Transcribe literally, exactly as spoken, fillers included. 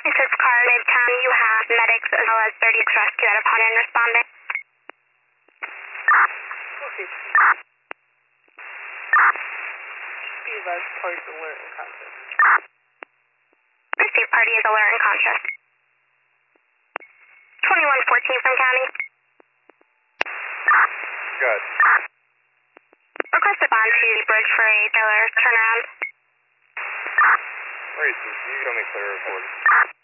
Chris Carr, Midtown, you have medics as well as thirtieth Rescue out upon and responding. Okay. Be advised, party's alert and conscious. Received, party is alert and conscious. twenty-one fourteen from county. Good. Request a bond to the bridge for a trailer turnaround. Alright, so you can only clear report.